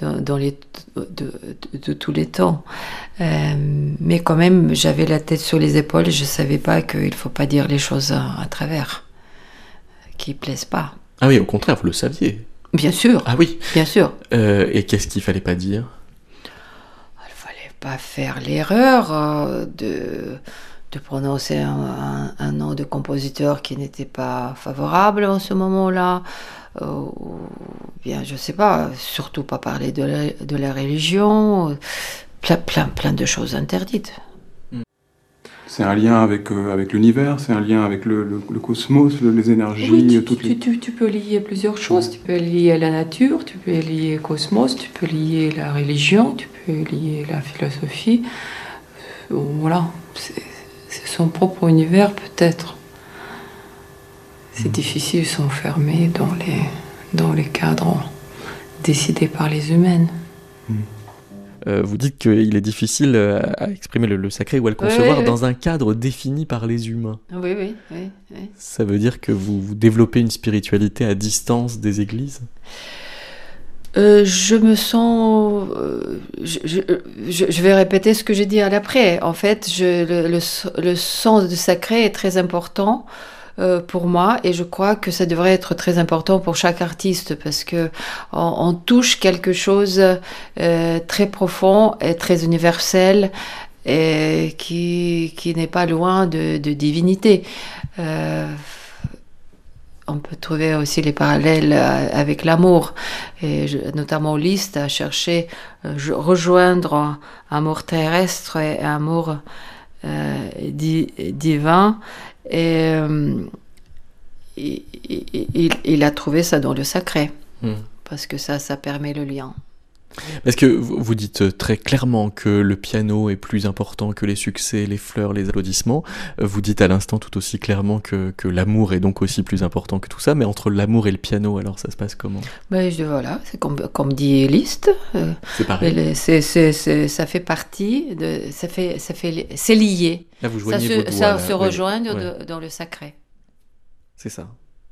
F: de tous les temps. Mais quand même, j'avais la tête sur les épaules et je ne savais pas qu'il ne faut pas dire les choses à travers, qui ne plaisent pas.
C: Ah oui, au contraire, vous le saviez.
F: Bien sûr.
C: Ah oui.
F: Bien sûr.
C: Et qu'est-ce qu'il fallait pas dire?
F: Il fallait pas faire l'erreur de prononcer un nom de compositeur qui n'était pas favorable en ce moment-là. Ou bien, je sais pas, surtout pas parler de la religion. Plein de choses interdites.
K: C'est un lien avec l'univers, c'est un lien avec le cosmos, les énergies.
F: Oui, tu peux lier plusieurs choses. Tu peux lier la nature, tu peux lier le cosmos, tu peux lier la religion, tu peux lier la philosophie. Voilà, c'est son propre univers peut-être. C'est difficile de s'enfermer dans les cadres décidés par les humains.
C: Vous dites qu'il est difficile à exprimer le sacré ou à le concevoir dans un cadre défini par les humains.
F: Oui.
C: Ça veut dire que vous développez une spiritualité à distance des églises?
F: Je me sens... je vais répéter ce que j'ai dit à l'après. En fait, le sens du sacré est très important pour moi, et je crois que ça devrait être très important pour chaque artiste, parce que on touche quelque chose très profond et très universel, et qui n'est pas loin de divinité. On peut trouver aussi les parallèles avec l'amour, et notamment Liszt a cherché rejoindre un amour terrestre et un amour divin. Et il a trouvé ça dans le sacré, parce que ça permet le lien.
C: Parce que vous dites très clairement que le piano est plus important que les succès, les fleurs, les applaudissements. Vous dites à l'instant tout aussi clairement que l'amour est donc aussi plus important que tout ça. Mais entre l'amour et le piano, alors ça se passe comment?
F: Voilà, c'est comme dit Liszt.
C: C'est pareil.
F: Ça fait partie c'est lié.
C: Là, vous joignez vos doigts.
F: Ça se rejoint dans le sacré.
C: C'est ça.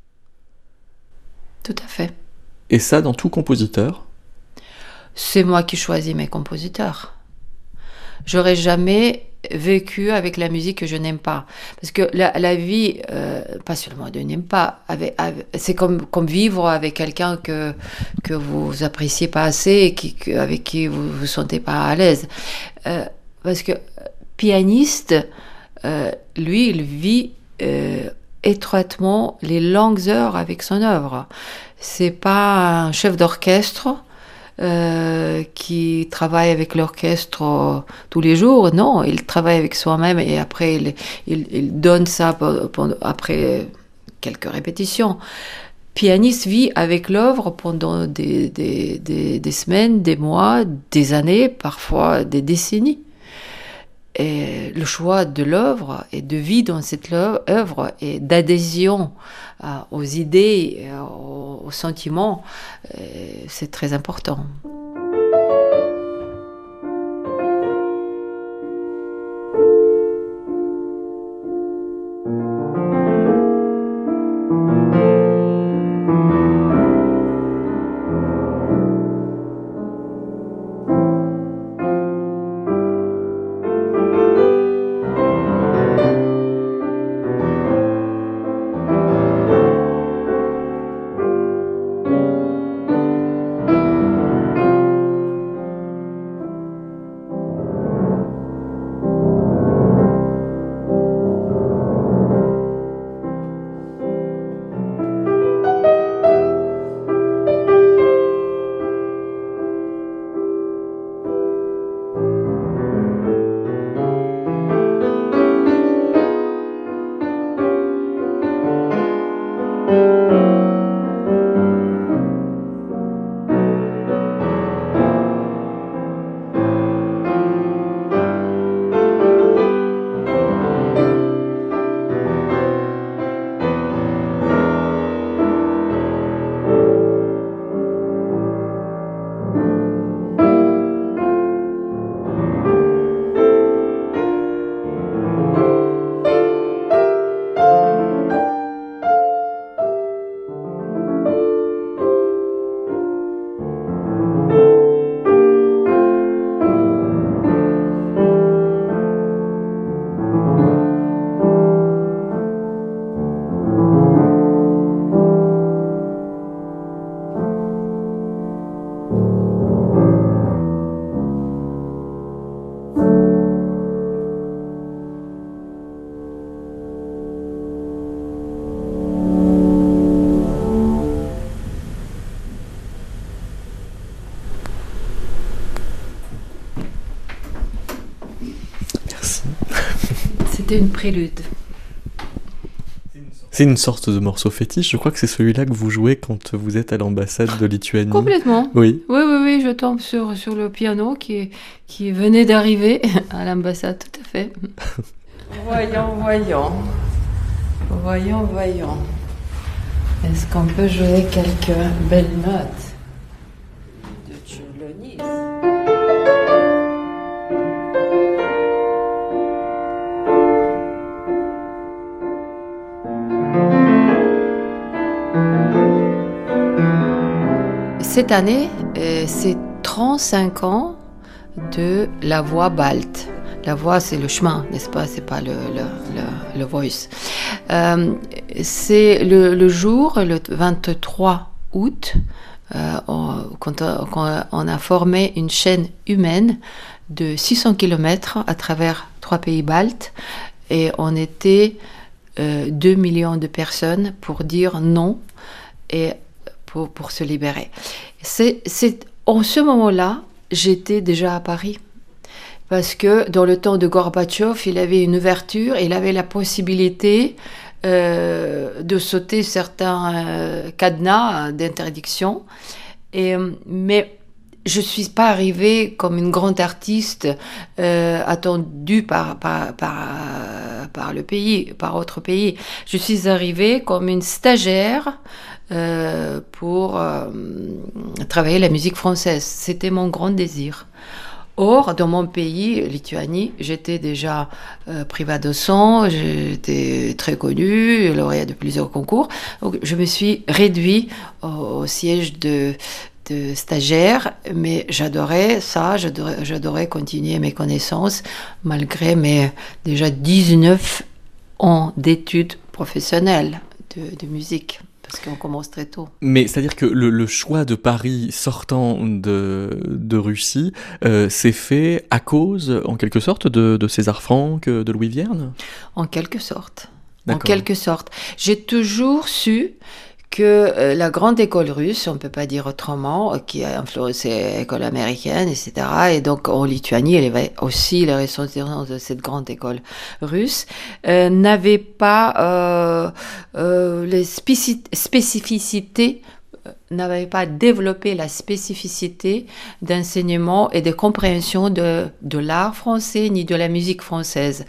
F: Tout à fait.
C: Et ça, dans tout compositeur?
F: C'est moi qui choisis mes compositeurs. J'aurais jamais vécu avec la musique que je n'aime pas. Parce que la vie, pas seulement de n'aime pas, c'est comme vivre avec quelqu'un que vous appréciez pas assez et avec qui vous vous sentez pas à l'aise. Parce que pianiste, lui, il vit étroitement les longues heures avec son œuvre. C'est pas un chef d'orchestre qui travaille avec l'orchestre tous les jours. Non, il travaille avec soi-même, et après il donne ça après quelques répétitions. Pianiste vit avec l'œuvre pendant des semaines, des mois, des années, parfois des décennies. Et le choix de l'œuvre et de vie dans cette œuvre et d'adhésion aux idées, aux sentiments, c'est très important. C'était une prélude.
C: C'est une sorte de morceau fétiche, je crois que c'est celui-là que vous jouez quand vous êtes à l'ambassade de Lituanie.
F: Complètement.
C: Oui.
F: Oui, je tombe sur le piano qui venait d'arriver à l'ambassade, tout à fait. Voyons. Est-ce qu'on peut jouer quelques belles notes de Tchoulonis? Cette année, c'est 35 ans de la voix balte. La voix, c'est le chemin, n'est-ce pas? C'est pas le voice. C'est le jour, le 23 août, quand on a formé une chaîne humaine de 600 km à travers 3 pays baltes, et on était 2 millions de personnes pour dire non et pour se libérer. En ce moment-là, j'étais déjà à Paris. Parce que dans le temps de Gorbatchev, il avait une ouverture, il avait la possibilité de sauter certains cadenas d'interdiction. Mais je ne suis pas arrivée comme une grande artiste attendue par le pays, par autre pays. Je suis arrivée comme une stagiaire pour travailler la musique française. C'était mon grand désir. Or, dans mon pays, Lituanie, j'étais déjà privat-docent, j'étais très connue, lauréate de plusieurs concours. Donc, je me suis réduite au siège de stagiaire, mais j'adorais ça, j'adorais continuer mes connaissances, malgré mes déjà 19 ans d'études professionnelles de musique. Parce qu'on commence très tôt.
C: Mais c'est-à-dire que le choix de Paris sortant de Russie s'est fait à cause, en quelque sorte, de César Franck, de Louis Vierne ?
F: En quelque sorte.
C: D'accord.
F: En quelque sorte. J'ai toujours su que la grande école russe, on ne peut pas dire autrement, qui a influencé l'école américaine, etc. Et donc en Lituanie, elle avait aussi les ressortissants de cette grande école russe, n'avait pas les spécificités, n'avait pas développé la spécificité d'enseignement et de compréhension de l'art français ni de la musique française.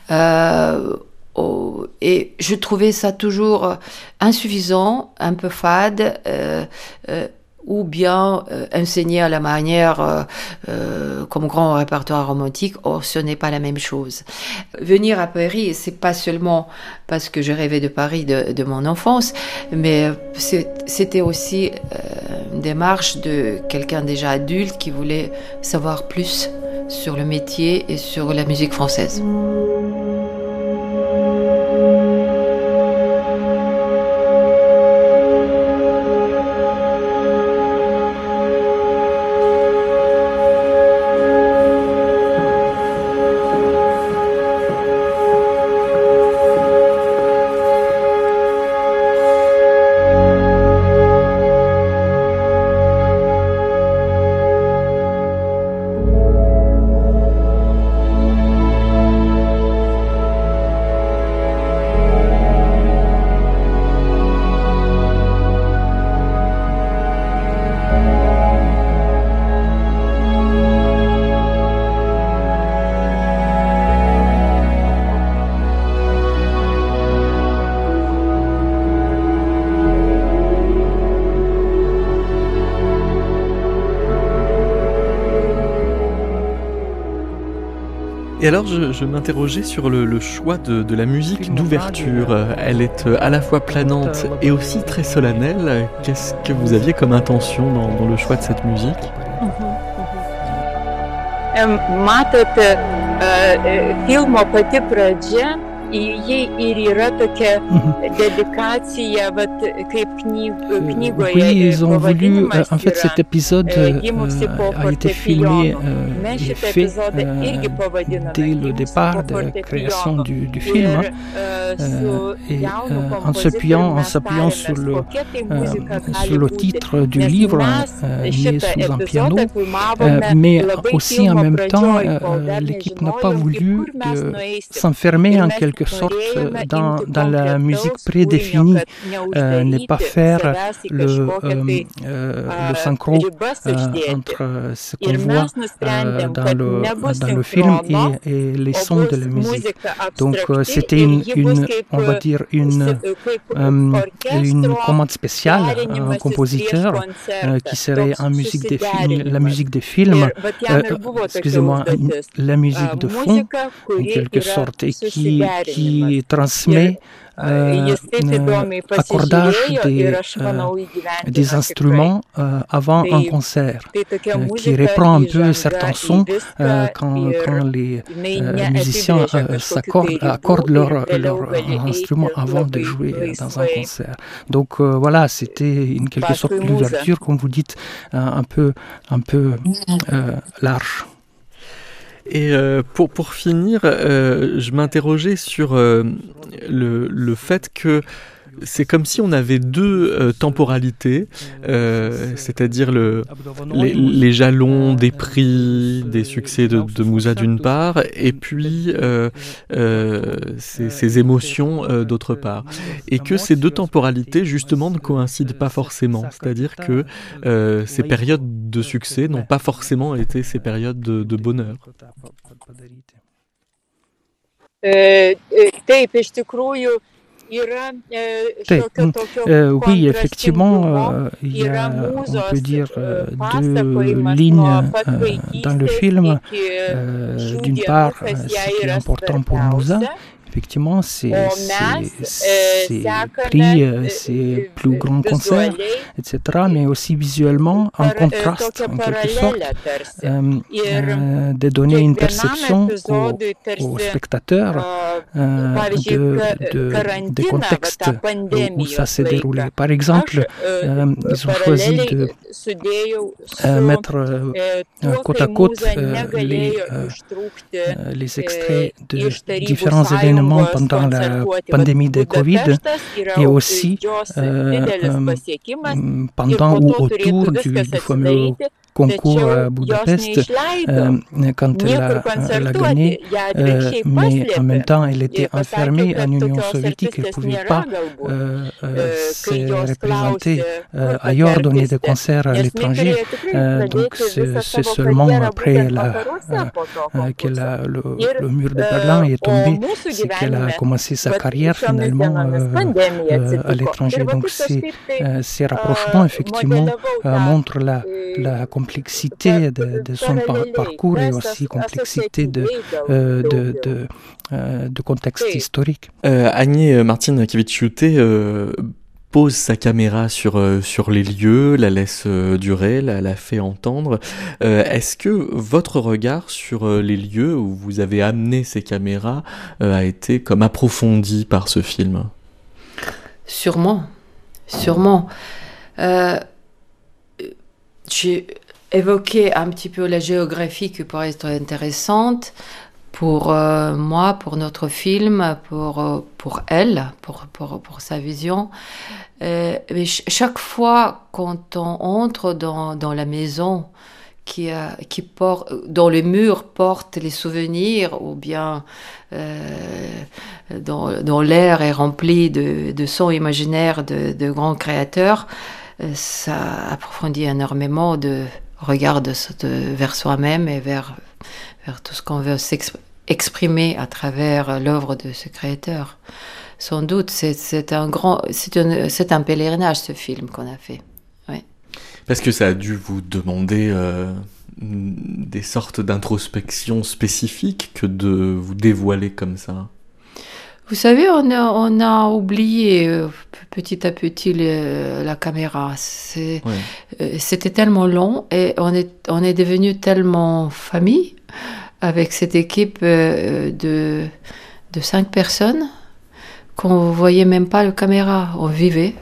F: Et je trouvais ça toujours insuffisant, un peu fade, ou bien enseigné à la manière comme grand répertoire romantique. Or, ce n'est pas la même chose. Venir à Paris, c'est pas seulement parce que je rêvais de Paris de mon enfance, mais c'était aussi une démarche de quelqu'un déjà adulte qui voulait savoir plus sur le métier et sur la musique française.
C: Et alors, je m'interrogeais sur le choix de la musique d'ouverture. Elle est à la fois planante et aussi très solennelle. Qu'est-ce que vous aviez comme intention dans le choix de cette musique ?
G: Matot, filmo pati pradžia jie ir yra tokia dedikacija, vat, kaip knygoje.
D: Oui, ils ont voulu, en fait cet épisode a été filmé et fait dès le départ de la création du film et en s'appuyant sur le titre du livre, Né sous un piano, mais aussi en même temps l'équipe n'a pas voulu s'enfermer en quelque sorte dans la musique prédéfinie, ne pas faire le synchro entre ce qu'on voit dans le film et les sons de la musique. Donc c'était on va dire une commande spéciale à un compositeur qui serait la musique des films, excusez-moi, la musique de fond en quelque sorte, et qui transmet accordage des instruments avant un concert, qui reprend un peu certains sons quand les musiciens accordent leur instrument avant de jouer dans un concert. Donc voilà, c'était en quelque sorte l'ouverture, comme vous dites, un peu large.
C: Et pour finir, je m'interrogeais sur le fait que c'est comme si on avait deux temporalités, c'est-à-dire les jalons des prix, des succès de Mouza d'une part, et puis ces émotions d'autre part. Et que ces deux temporalités, justement, ne coïncident pas forcément. C'est-à-dire que ces périodes de succès n'ont pas forcément été ces périodes de bonheur.
D: Oui, effectivement, il y a, on peut dire, deux lignes dans le film. D'une part, ce qui est important pour Mouza, effectivement, c'est prix, c'est plus grands concerts, etc., mais aussi visuellement, un contraste, en quelque sorte, de donner une perception aux spectateurs des contextes où ça s'est déroulé. Par exemple, ils ont choisi de mettre côte à côte les extraits de différents événements pendant la pandémie de Covid et aussi pendant ou autour du fameux concours à Budapest quand elle a gagné, mais en même temps elle était enfermée en Union soviétique, elle ne pouvait pas se représenter ailleurs, donner des concerts à l'étranger, donc c'est seulement après que le mur de Berlin est tombé, c'est qu'elle a commencé sa carrière finalement à l'étranger. Donc ces rapprochements effectivement montrent la complexité de son parcours et aussi complexité de contexte historique.
C: Agnès Martin-Kiviciūtė pose sa caméra sur les lieux, la laisse durer, la fait entendre. Est-ce que votre regard sur les lieux où vous avez amené ces caméras a été comme approfondi par ce film ?
F: Sûrement. J'ai évoqué un petit peu la géographie qui pourrait être intéressante pour moi, pour notre film, pour elle, pour sa vision. Mais chaque fois quand on entre dans la maison dont le mur porte les souvenirs, ou bien dont l'air est rempli de sons imaginaires de grands créateurs, ça approfondit énormément de regard vers soi-même et vers tout ce qu'on veut exprimer à travers l'œuvre de ce créateur. Sans doute, c'est un pèlerinage, ce film qu'on a fait. Ouais.
C: Parce que ça a dû vous demander des sortes d'introspection spécifiques que de vous dévoiler comme ça.
F: Vous savez, on a oublié petit à petit la caméra. C'était tellement long et on est devenu tellement famille avec cette équipe de de 5 personnes qu'on ne voyait même pas la caméra, on vivait.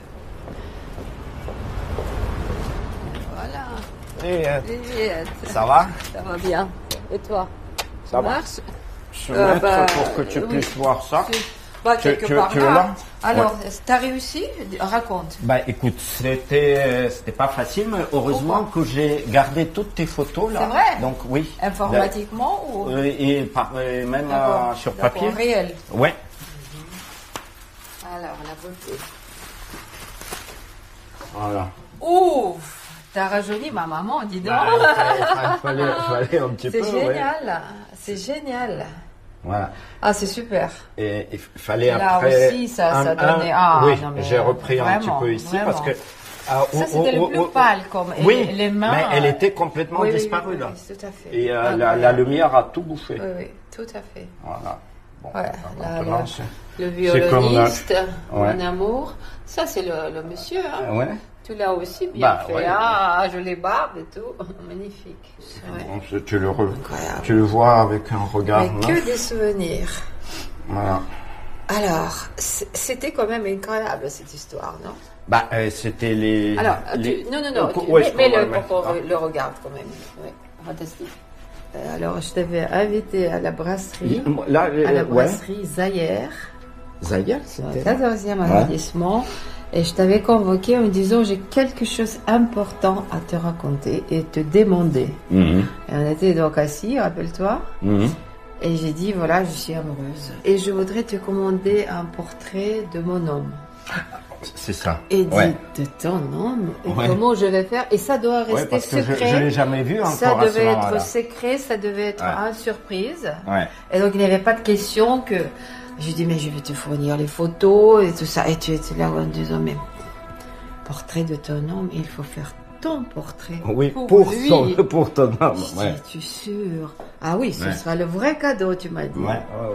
F: Voilà.
L: Ça va?
F: Ça va bien. Et toi?
L: Ça marche? Je vais mettre pour que tu puisses voir ça. Tu veux là?
F: Alors, t'as réussi? Raconte.
L: Écoute, c'était pas facile, mais heureusement que j'ai gardé toutes tes photos là.
F: C'est vrai?
L: Donc oui.
F: Informatiquement ou?
L: Et même sur papier.
F: Réel.
L: Ouais.
F: Alors, la beauté.
L: Voilà.
F: Ouf! T'as rajeuni ma maman, dis donc.
L: Fallait un petit peu.
F: C'est génial. C'est génial.
L: Voilà.
F: Ah, c'est super.
L: Et il fallait
F: là
L: après.
F: Aussi, ça donnait.
L: Oui,
F: non, mais
L: j'ai repris
F: vraiment,
L: un petit peu ici
F: vraiment.
L: parce que.
F: Ça, c'était le plus pâle, comme.
L: Oui,
F: les mains.
L: mais elle était complètement disparue là.
F: Oui, tout à fait.
L: Et la lumière a tout bouffé.
F: Oui, tout à fait.
L: Voilà. Bon,
F: voilà.
L: maintenant,
F: le violoniste,
L: comme
F: mon amour. Ça, c'est le monsieur. Hein.
L: Ouais.
F: Tu l'as aussi bien fait. Ouais. Ah, je les barbe et tout. Magnifique.
L: Bon, tu le vois avec un regard.
F: Mais que des souvenirs.
L: Voilà.
F: Alors, c'était quand même incroyable cette histoire, non?
L: C'était les.
F: Alors, non. Mais le regarde quand même. Oui, fantastique. Alors, je t'avais invité à la brasserie. À la brasserie Zaïre.
L: Zaïre, c'était.
F: 14e arrondissement. Et je t'avais convoqué en me disant j'ai quelque chose d'important à te raconter et te demander. Et on était donc assis, rappelle-toi. Et j'ai dit voilà, je suis amoureuse. Et je voudrais te commander un portrait de mon homme.
L: C'est ça.
F: Et de ton homme. Et comment je vais faire? Et ça doit rester
L: parce que
F: secret.
L: Je l'ai jamais vu encore.
F: Ça devait être secret, ça devait être une surprise. Et donc il n'y avait pas de question que. J'ai dit, mais je vais te fournir les photos et tout ça. Et tu étais là en disant, mais portrait de ton homme, il faut faire ton portrait.
L: Oui, pour ton homme.
F: Es-tu sûr? Ah oui, ce sera le vrai cadeau, tu m'as dit.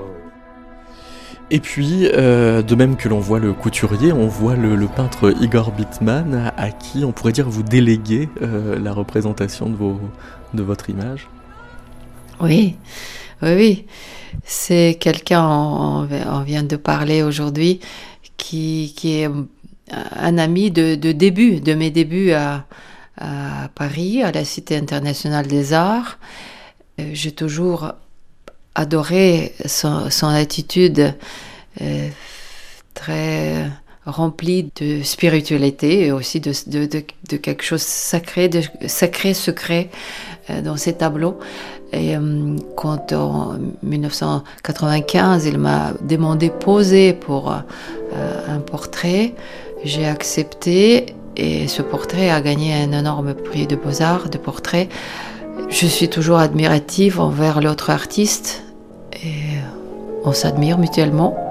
C: Et puis, de même que l'on voit le couturier, on voit le peintre Igor Bittman, à qui on pourrait dire vous déléguez la représentation de votre image.
F: Oui. C'est quelqu'un, on vient de parler aujourd'hui, qui est un ami de mes débuts à Paris, à la Cité internationale des arts. J'ai toujours adoré son attitude très remplie de spiritualité et aussi de quelque chose de sacré, secret dans ses tableaux. Et quand en 1995, il m'a demandé poser pour un portrait, j'ai accepté et ce portrait a gagné un énorme prix de Beaux-Arts de portrait. Je suis toujours admirative envers l'autre artiste et on s'admire mutuellement.